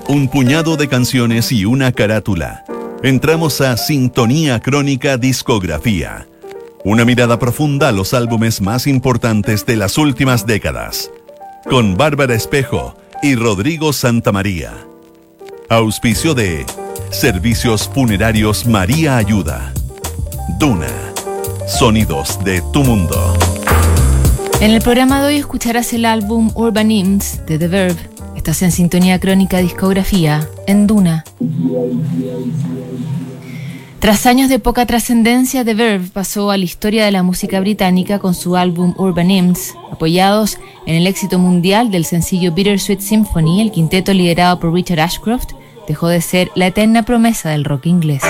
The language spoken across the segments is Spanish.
Un puñado de canciones y una carátula. Entramos a Sintonía Crónica Discografía. Una mirada profunda a los álbumes más importantes de las últimas décadas. Con Bárbara Espejo y Rodrigo Santamaría. Auspicio de Servicios Funerarios María Ayuda. Duna. Sonidos de tu mundo. En el programa de hoy escucharás el álbum Urban Hymns de The Verve. Estás en Sintonía Crónica Discografía, en Duna. Tras años de poca trascendencia, The Verve pasó a la historia de la música británica con su álbum Urban Hymns. Apoyados en el éxito mundial del sencillo Bittersweet Symphony, el quinteto liderado por Richard Ashcroft dejó de ser la eterna promesa del rock inglés.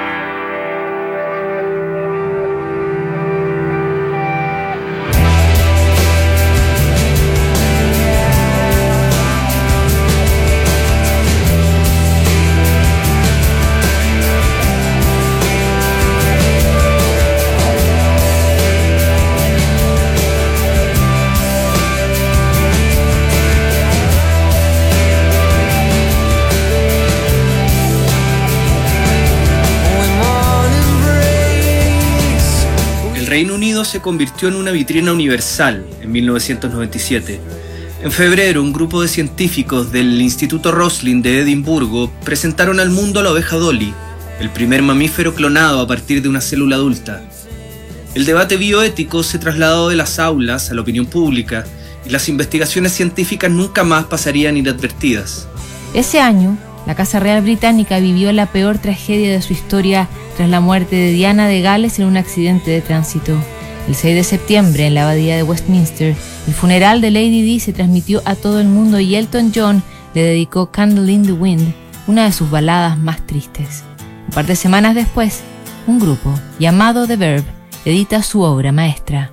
Reino Unido se convirtió en una vitrina universal en 1997. En febrero, un grupo de científicos del Instituto Roslin de Edimburgo presentaron al mundo a la oveja Dolly, el primer mamífero clonado a partir de una célula adulta. El debate bioético se trasladó de las aulas a la opinión pública y las investigaciones científicas nunca más pasarían inadvertidas. Ese año, la Casa Real Británica vivió la peor tragedia de su historia tras la muerte de Diana de Gales en un accidente de tránsito. El 6 de septiembre, en la abadía de Westminster, el funeral de Lady Di se transmitió a todo el mundo y Elton John le dedicó Candle in the Wind, una de sus baladas más tristes. Un par de semanas después, un grupo llamado The Verve edita su obra maestra.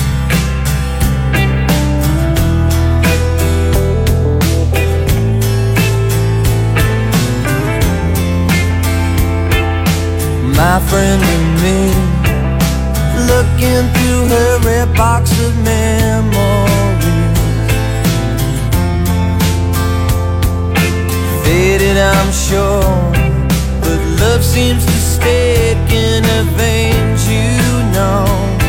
My friend and me, looking through her red box of memories, faded I'm sure, but love seems to stick in her veins, you know.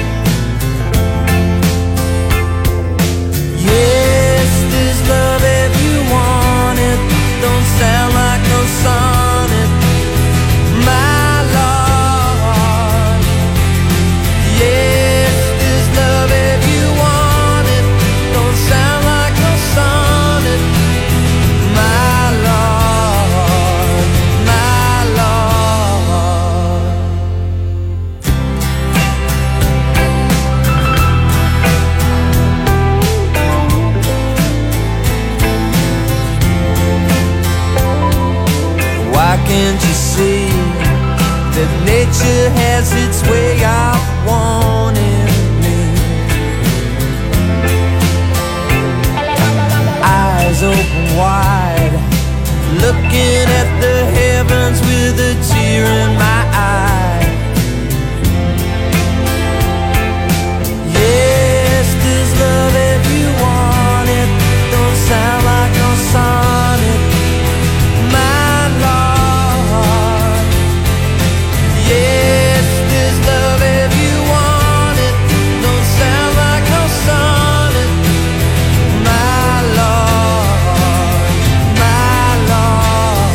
Yes, there's love if you want it, don't sound like no sonnet. My can't you see that nature has its way of wanting me? Eyes open wide, looking at the heavens with a tear in my eye. Yes, there's love if you want it, don't sound like no sonnet. My love, yes, there's love if you want it, don't sound like no sonnet. My love, my love.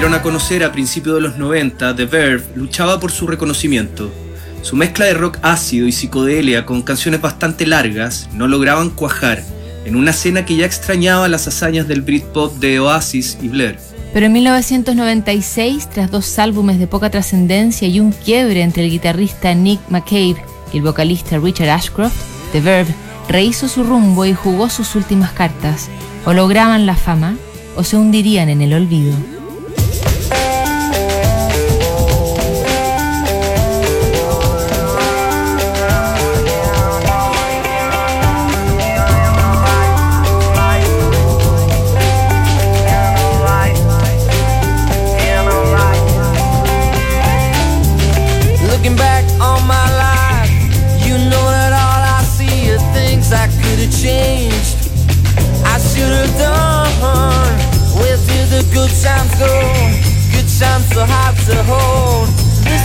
dieron a conocer a principios de los 90, The Verve luchaba por su reconocimiento. Su mezcla de rock ácido y psicodelia con canciones bastante largas no lograban cuajar en una escena que ya extrañaba las hazañas del Britpop de Oasis y Blur. Pero en 1996, tras 2 álbumes de poca trascendencia y un quiebre entre el guitarrista Nick McCabe y el vocalista Richard Ashcroft, The Verve rehizo su rumbo y jugó sus últimas cartas. O lograban la fama o se hundirían en el olvido. Good times go, good times so hard to hold. This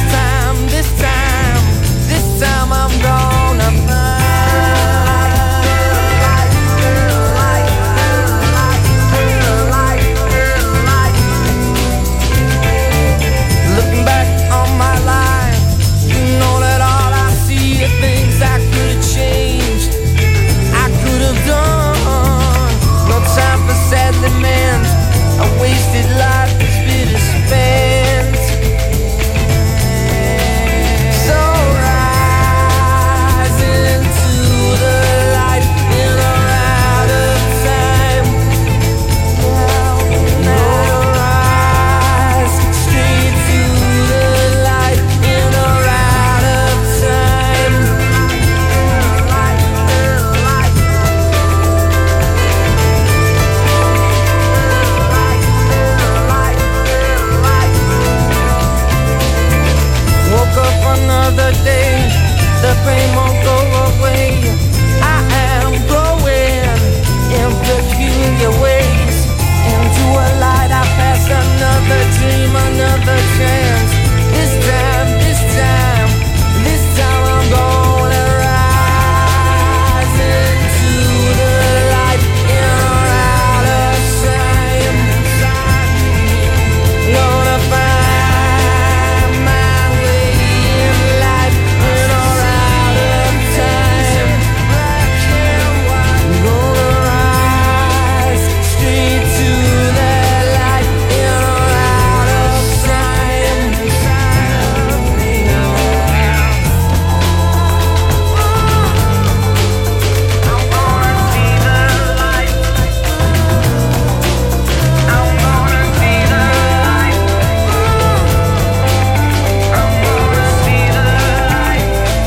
time I'm gonna looking back on my life, you know that all I see are things I could have changed, I could have done. No time for sad lament, a wasted life is bitter spent. So rise into the light in or out of time. Now rise straight to the light in or out of time. Woke up another day, the pain won't go away. I am growing in peculiar ways. Into a light I pass another dream, another chance. This time I'm gonna rise into the light in or out of time. Gonna find my way in life in or out of time. Gonna rise straight to the light in or out of time. I'm gonna see the light. I'm gonna see the light. I'm gonna see the light.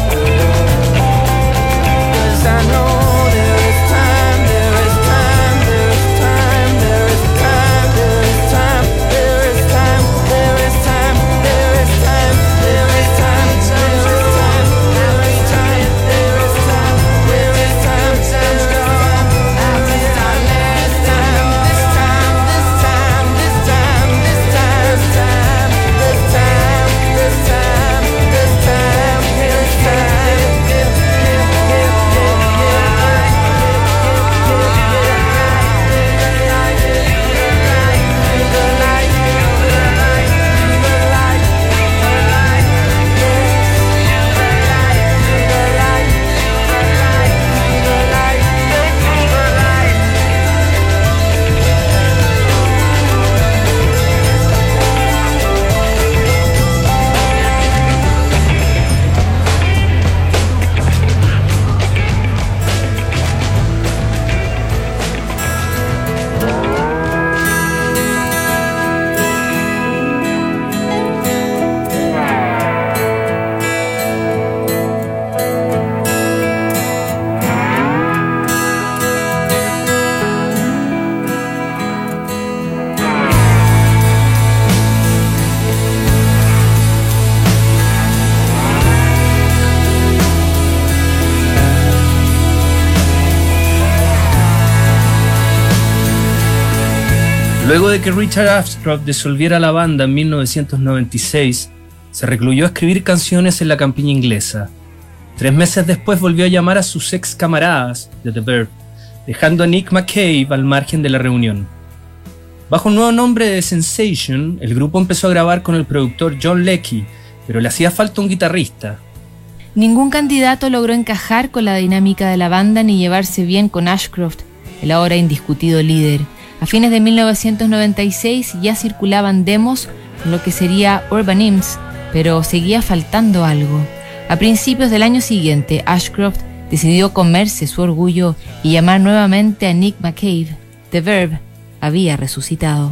'Cause I know there is time, there is time, there is time, there is time, there is time, there is time, there is time, there is time, there is time, there is time, there is time, there is time, there is time, this time, last time, this time, this time, this time, this time, this time, this time, this time, this time, this Luego de que Richard Ashcroft disolviera la banda en 1996, se recluyó a escribir canciones en la campiña inglesa. 3 meses después volvió a llamar a sus ex camaradas de The Verve, dejando a Nick McCabe al margen de la reunión. Bajo un nuevo nombre de Sensation, el grupo empezó a grabar con el productor John Leckie, pero le hacía falta un guitarrista. Ningún candidato logró encajar con la dinámica de la banda ni llevarse bien con Ashcroft, el ahora indiscutido líder. A fines de 1996 ya circulaban demos con lo que sería Urban Hymns, pero seguía faltando algo. A principios del año siguiente, Ashcroft decidió comerse su orgullo y llamar nuevamente a Nick McCabe. The Verve había resucitado.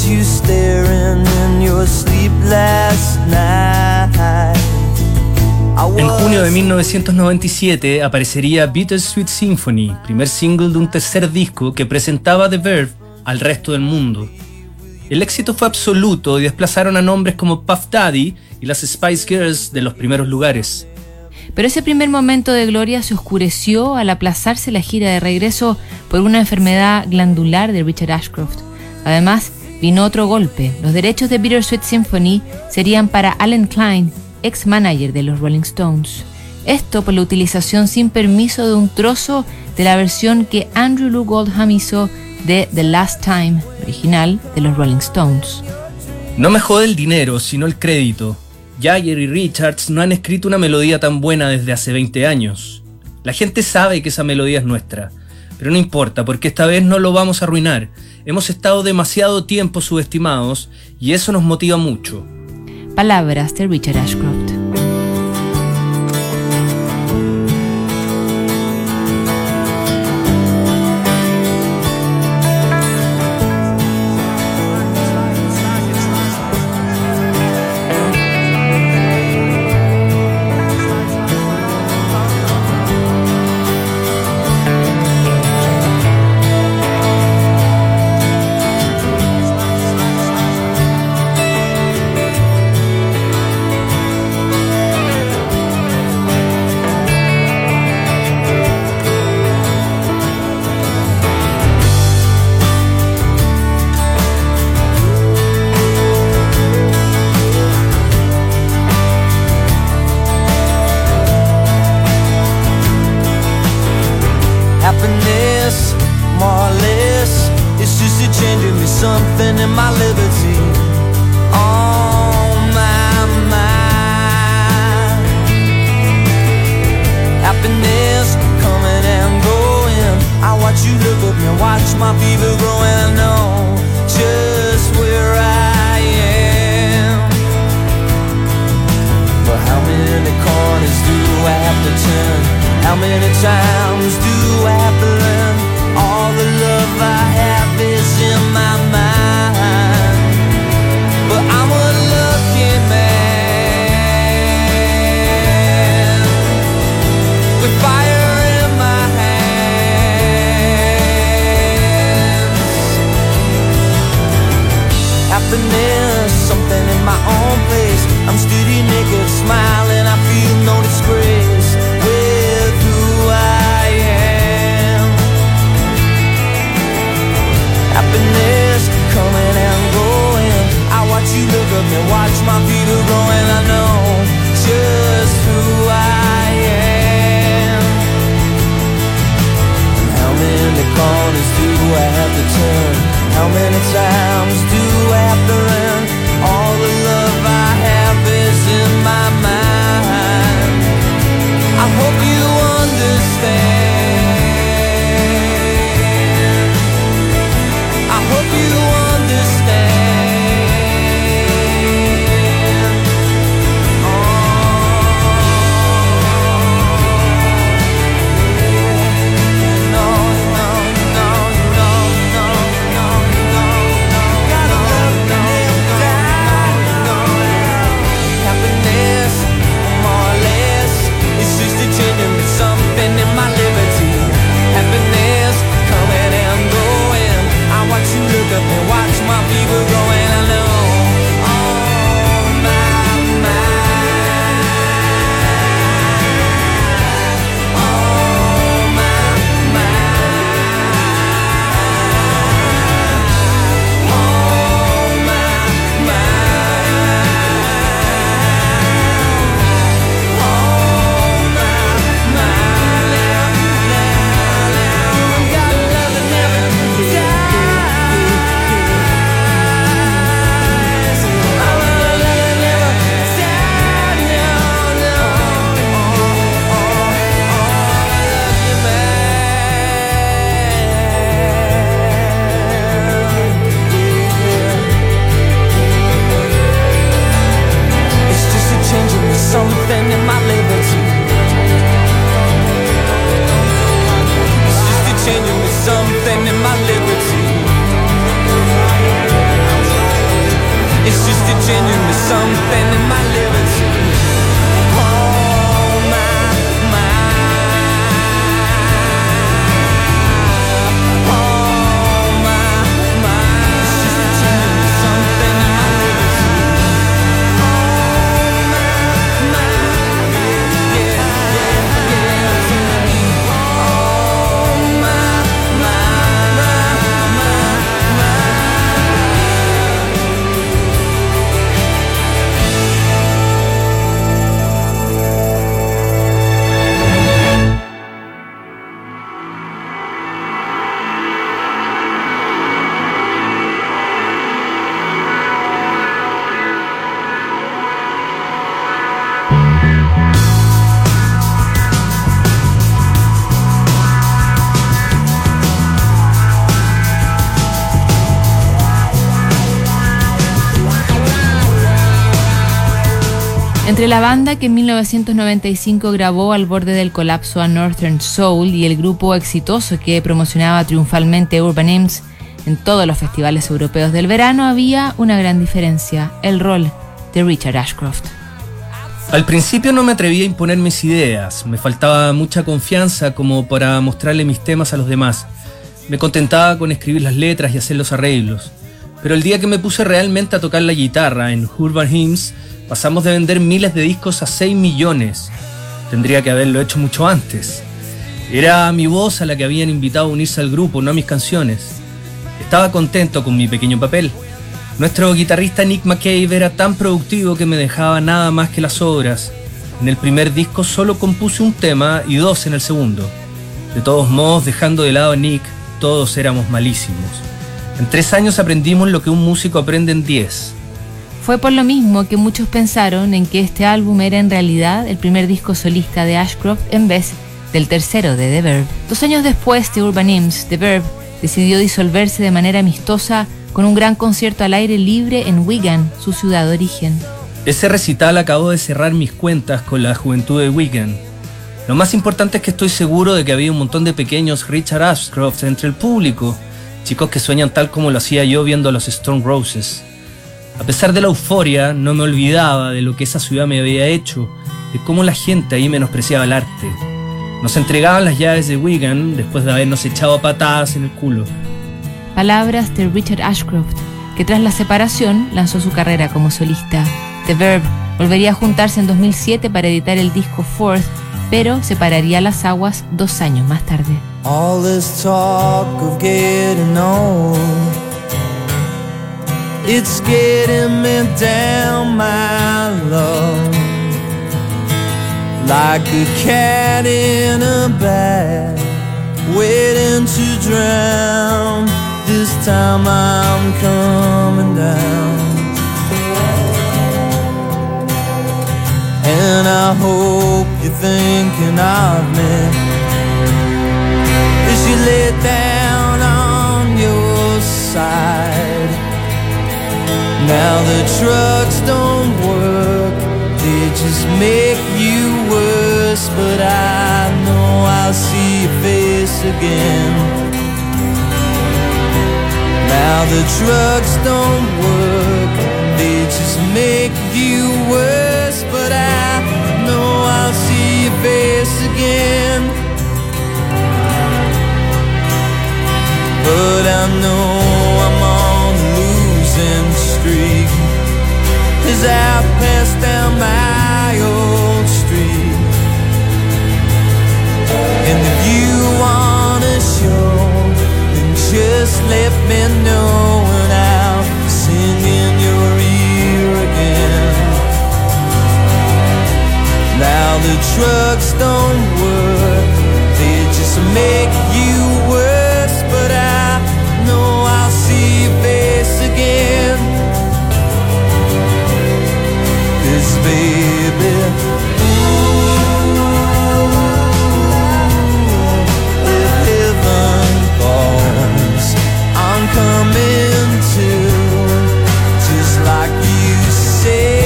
you staring in your sleep last night. En junio de 1997 aparecería Bittersweet Symphony, primer single de un tercer disco que presentaba The Verve al resto del mundo. El éxito fue absoluto y desplazaron a nombres como Puff Daddy y las Spice Girls de los primeros lugares. Pero ese primer momento de gloria se oscureció al aplazarse la gira de regreso por una enfermedad glandular de Richard Ashcroft. Además, vino otro golpe. Los derechos de Bittersweet Symphony serían para Allen Klein, ex manager de los Rolling Stones. Esto por la utilización sin permiso de un trozo de la versión que Andrew Loog Oldham hizo de The Last Time, original de los Rolling Stones. No me jode el dinero, sino el crédito. Jagger y Richards no han escrito una melodía tan buena desde hace 20 años. La gente sabe que esa melodía es nuestra, pero no importa, porque esta vez no lo vamos a arruinar. Hemos estado demasiado tiempo subestimados y eso nos motiva mucho. Palabras de Richard Ashcroft. Happiness, more or less, it's just a changing me something in my liberty. On my mind. Happiness coming and going. I watch you look at me, watch my fever growing. I know just where I am. But how many corners do I have to turn? How many times do I have to learn? All the love I have is in my mind. But I'm a lucky man with fire in my hands. Happiness, something in my own place. I'm steady naked, smiling, I feel no disgrace with who I am. Happiness coming and going. I watch you look at me, watch my feet are growing. I know just who I am. And how many corners do I have to turn? How many times do I have to run? All the love I have is in my mind. I hope you understand. I hope you understand. Oh, no, no, no, no, no, no, no, no. Entre la banda que en 1995 grabó Al borde del colapso a Northern Soul y el grupo exitoso que promocionaba triunfalmente Urban Hymns en todos los festivales europeos del verano, había una gran diferencia: el rol de Richard Ashcroft. Al principio no me atreví a imponer mis ideas, me faltaba mucha confianza como para mostrarle mis temas a los demás. Me contentaba con escribir las letras y hacer los arreglos. Pero el día que me puse realmente a tocar la guitarra en Urban Hymns, pasamos de vender miles de discos a 6 millones. Tendría que haberlo hecho mucho antes. Era mi voz a la que habían invitado a unirse al grupo, no a mis canciones. Estaba contento con mi pequeño papel. Nuestro guitarrista Nick McCabe era tan productivo que me dejaba nada más que las obras. En el primer disco solo compuse un tema y 2 en el segundo. De todos modos, dejando de lado a Nick, todos éramos malísimos. En 3 años aprendimos lo que un músico aprende en 10. Fue por lo mismo que muchos pensaron en que este álbum era en realidad el primer disco solista de Ashcroft en vez del tercero de The Verve. 2 años después de Urban Hymns, The Verve decidió disolverse de manera amistosa con un gran concierto al aire libre en Wigan, su ciudad de origen. Ese recital acabó de cerrar mis cuentas con la juventud de Wigan. Lo más importante es que estoy seguro de que había un montón de pequeños Richard Ashcroft entre el público, chicos que sueñan tal como lo hacía yo viendo a los Stone Roses. A pesar de la euforia, no me olvidaba de lo que esa ciudad me había hecho, de cómo la gente ahí menospreciaba el arte. Nos entregaban las llaves de Wigan después de habernos echado a patadas en el culo. Palabras de Richard Ashcroft, que tras la separación lanzó su carrera como solista. The Verve volvería a juntarse en 2007 para editar el disco Fourth, pero separaría las aguas 2 años más tarde. All this talk of getting old, it's getting me down, my love, like a cat in a bag, waiting to drown. This time I'm coming down, and I hope you're thinking of me as you lay down on your side. Now the drugs don't work, they just make you worse, but I know I'll see your face again. Now the drugs don't work, they just make you worse, but I know I'll see your face again. But I know I'm on a losing streak as I pass down my old street. And if you wanna show, just let me know and I'll sing in your ear again. Now the drugs don't work, they just make you worse, but I know I'll see your face again. 'Cause baby, if heaven falls, I'm coming to, just like you say.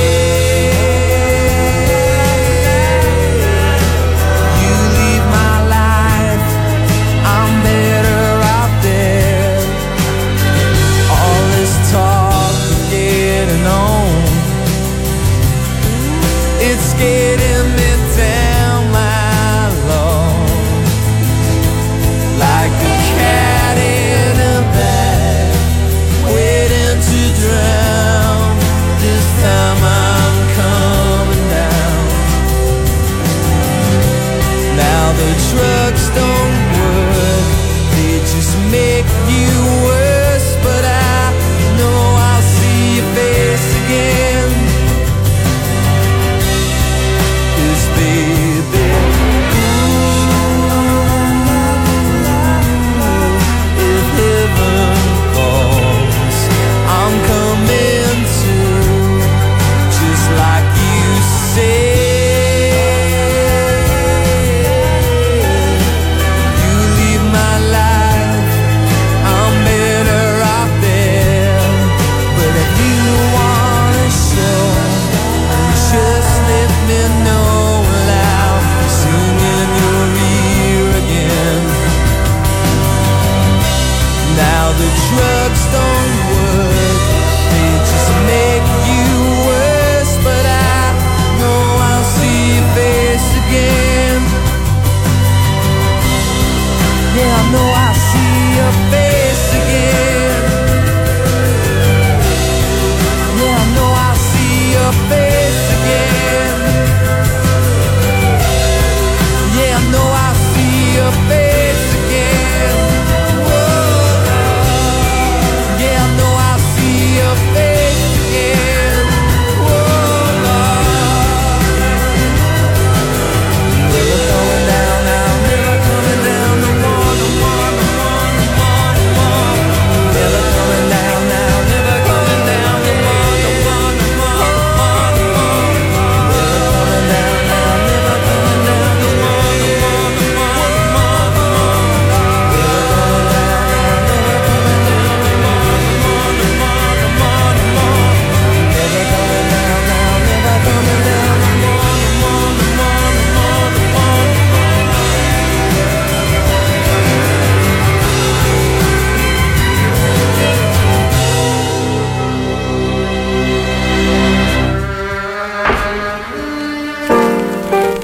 You leave my life,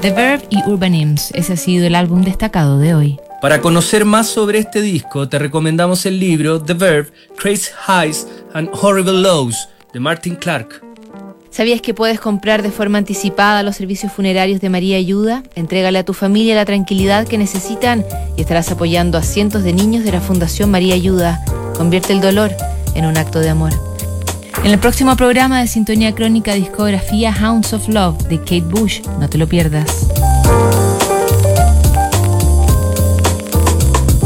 The Verve y Urban Hymns. Ese ha sido el álbum destacado de hoy. Para conocer más sobre este disco, te recomendamos el libro The Verve, Crazy Highs and Horrible Lows, de Martin Clark. ¿Sabías que puedes comprar de forma anticipada los servicios funerarios de María Ayuda? Entrégale a tu familia la tranquilidad que necesitan y estarás apoyando a cientos de niños de la Fundación María Ayuda. Convierte el dolor en un acto de amor. En el próximo programa de Sintonía Crónica Discografía, Hounds of Love de Kate Bush. No te lo pierdas.